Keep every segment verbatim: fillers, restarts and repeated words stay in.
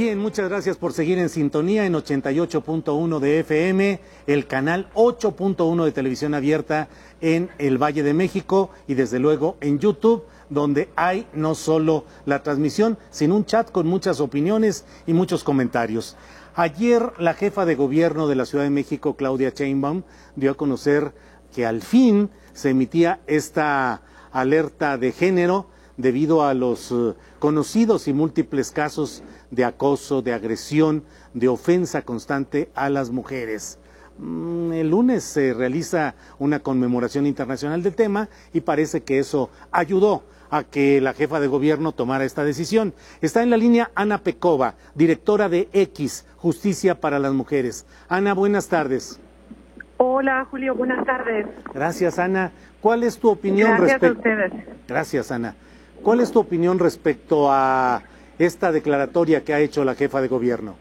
Bien, muchas gracias por seguir en sintonía en ochenta y ocho punto uno de F M, el canal ocho punto uno de televisión abierta en el Valle de México y desde luego en YouTube, donde hay no solo la transmisión, sino un chat con muchas opiniones y muchos comentarios. Ayer la jefa de gobierno de la Ciudad de México, Claudia Sheinbaum, dio a conocer que al fin se emitía esta alerta de género debido a los uh, conocidos y múltiples casos de acoso, de agresión, de ofensa constante a las mujeres. Mm, el lunes se realiza una conmemoración internacional del tema y parece que eso ayudó a que la jefa de gobierno tomara esta decisión. Está en la línea Ana Pekova, directora de X, Justicia para las Mujeres. Ana, buenas tardes. Hola, Julio, buenas tardes. Gracias, Ana. ¿Cuál es tu opinión respecto? Gracias respe... a ustedes. Gracias, Ana. ¿Cuál es tu opinión respecto a esta declaratoria que ha hecho la jefa de gobierno?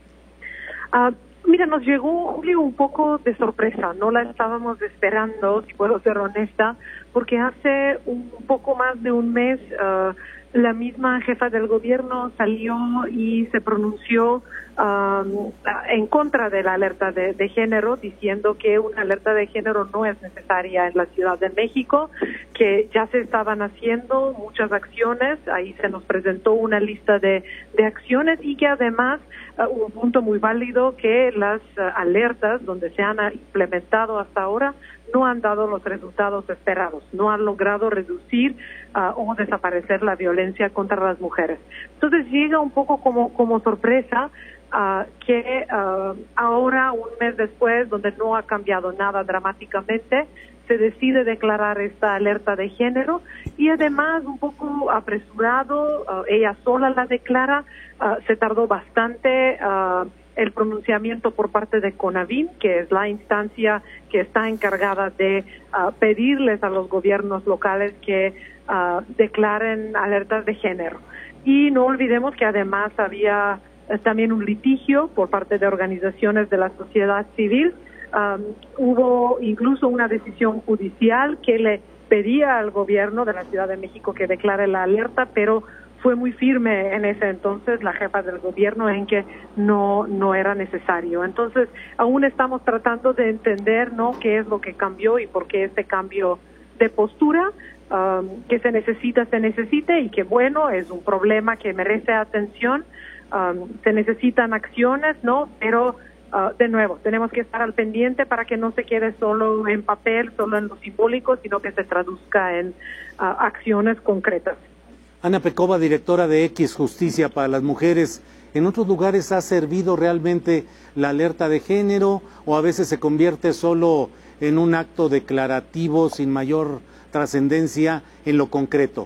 Uh, mira, nos llegó, Julio, un poco de sorpresa. No la estábamos esperando, si puedo ser honesta, porque hace un poco más de un mes uh, la misma jefa del gobierno salió y se pronunció um, en contra de la alerta de, de género, diciendo que una alerta de género no es necesaria en la Ciudad de México, que ya se estaban haciendo muchas acciones, ahí se nos presentó una lista de, de acciones y que además uh, un punto muy válido, que las uh, alertas donde se han implementado hasta ahora no han dado los resultados esperados, no han logrado reducir uh, o desaparecer la violencia contra las mujeres. Entonces llega un poco como, como sorpresa uh, que uh, ahora, un mes después, donde no ha cambiado nada dramáticamente, se decide declarar esta alerta de género y además un poco apresurado, uh, ella sola la declara, uh, se tardó bastante uh, el pronunciamiento por parte de CONAVIM, que es la instancia que está encargada de uh, pedirles a los gobiernos locales que uh, declaren alertas de género. Y no olvidemos que además había uh, también un litigio por parte de organizaciones de la sociedad civil. Um, hubo incluso una decisión judicial que le pedía al gobierno de la Ciudad de México que declare la alerta, pero fue muy firme en ese entonces la jefa del gobierno en que no no era necesario. Entonces, aún estamos tratando de entender, ¿no?, qué es lo que cambió y por qué este cambio de postura, um, que se necesita, se necesite y que, bueno, es un problema que merece atención. Um, se necesitan acciones, ¿no?, pero Uh, de nuevo, tenemos que estar al pendiente para que no se quede solo en papel, solo en lo simbólico, sino que se traduzca en uh, acciones concretas. Ana Pekova, directora de X, Justicia para las Mujeres. ¿En otros lugares ha servido realmente la alerta de género o a veces se convierte solo en un acto declarativo sin mayor trascendencia en lo concreto?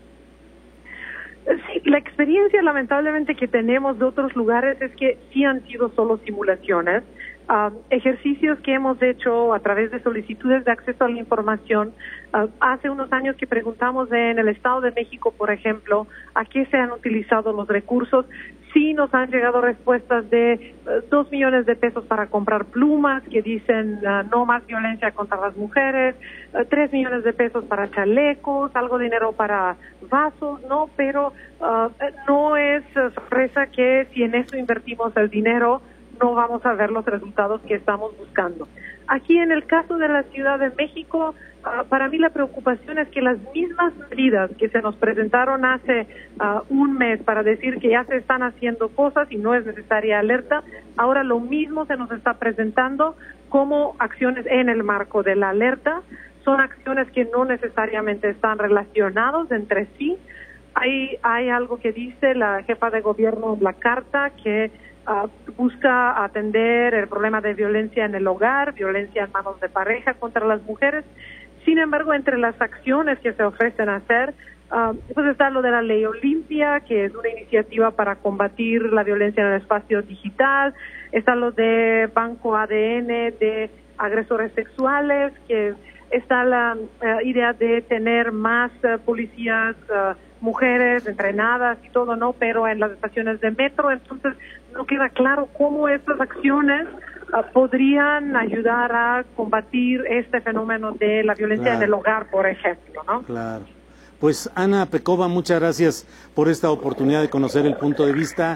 Sí, la experiencia lamentablemente que tenemos de otros lugares es que sí han sido solo simulaciones, uh, ejercicios que hemos hecho a través de solicitudes de acceso a la información. Uh, hace unos años que preguntamos en el Estado de México, por ejemplo, a qué se han utilizado los recursos. Sí nos han llegado respuestas de uh, dos millones de pesos para comprar plumas que dicen uh, no más violencia contra las mujeres, uh, tres millones de pesos para chalecos, algo de dinero para vasos, no, pero uh, no es uh, sorpresa que si en eso invertimos el dinero no vamos a ver los resultados que estamos buscando. Aquí en el caso de la Ciudad de México, uh, para mí la preocupación es que las mismas medidas que se nos presentaron hace uh, un mes para decir que ya se están haciendo cosas y no es necesaria alerta, ahora lo mismo se nos está presentando como acciones en el marco de la alerta. Son acciones que no necesariamente están relacionadas entre sí. Hay, hay algo que dice la jefa de gobierno en la carta que Uh, busca atender el problema de violencia en el hogar, violencia en manos de pareja contra las mujeres. Sin embargo, entre las acciones que se ofrecen hacer, uh, pues está lo de la Ley Olimpia, que es una iniciativa para combatir la violencia en el espacio digital. Está lo de Banco A D N de agresores sexuales, que está la uh, idea de tener más uh, policías uh, mujeres entrenadas y todo, ¿no?, pero en las estaciones de metro. Entonces no queda claro cómo estas acciones uh, podrían ayudar a combatir este fenómeno de la violencia claro. en el hogar, por ejemplo, ¿no? Claro. Pues Ana Pekova, muchas gracias por esta oportunidad de conocer el punto de vista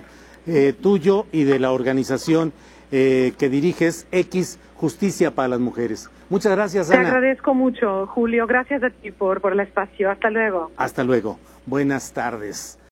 eh, tuyo y de la organización eh, que diriges, X Justicia para las Mujeres. Muchas gracias, Ana. Te agradezco mucho, Julio. Gracias a ti por, por el espacio. Hasta luego. Hasta luego. Buenas tardes.